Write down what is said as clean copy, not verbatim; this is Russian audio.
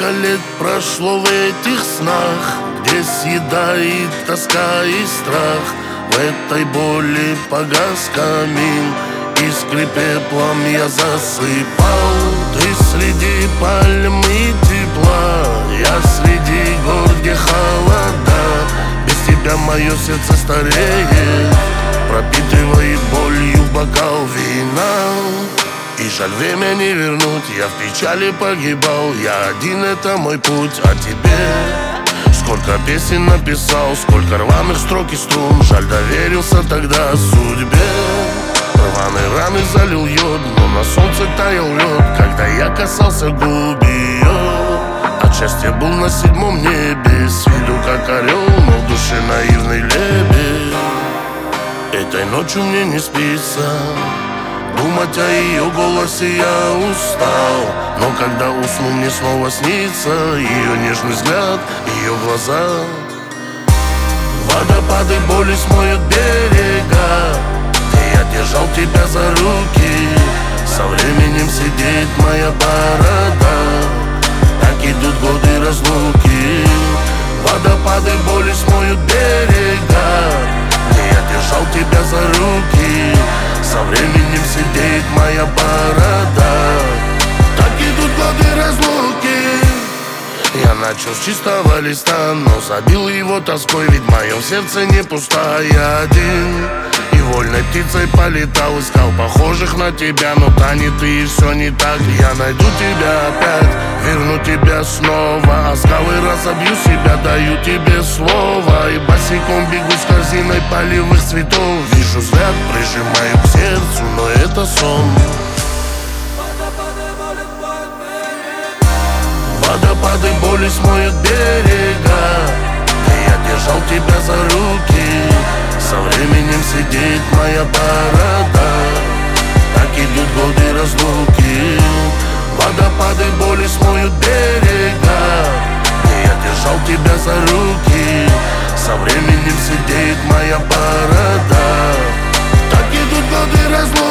Сколько лет прошло в этих снах, где съедает тоска и страх. В этой боли погас камин, искры пеплом я засыпал. Ты среди пальм и тепла, я среди гор, где холода. Без тебя мое сердце стареет, пропитывает болью бокал вина. И жаль, время не вернуть, я в печали погибал. Я один, это мой путь, а тебе сколько песен написал, сколько рваных строк и струн. Жаль, доверился тогда судьбе. Рваные раны залил йод, но на солнце таял лед, когда я касался губ ее. От счастья был на 7-м небе, с виду как орел, но в душе наивный лебедь. Этой ночью мне не спится, думать о ее голосе я устал. Но когда усну, мне снова снится ее нежный взгляд, ее глаза. Водопады боли смоют берега, где я держал тебя за руки. Со временем сидит моя борода, так идут годы разлуки. Водопады боли смоют берега, где я держал тебя за руки. Со временем сидит моя борода, так идут годы разлуки. Я начал с чистого листа, но забил его тоской, ведь в моем сердце не пустая один. И вольной птицей полетал, искал похожих на тебя, но тянет и все не так. Я найду тебя опять, верну тебя снова, а скалы разобью себя, даю тебе слово. И босиком бегу с корзиной полевых цветов. Вижу взгляд, прижимаю к сердцу, но это сон. Водопады боли смоют берега, где я держал тебя за руки. Со временем сидит моя борода, так идут годы разлуки. Водопады боли смоют берега, где я держал тебя за руки. Со временем сидит моя борода, так идут годы разлуки.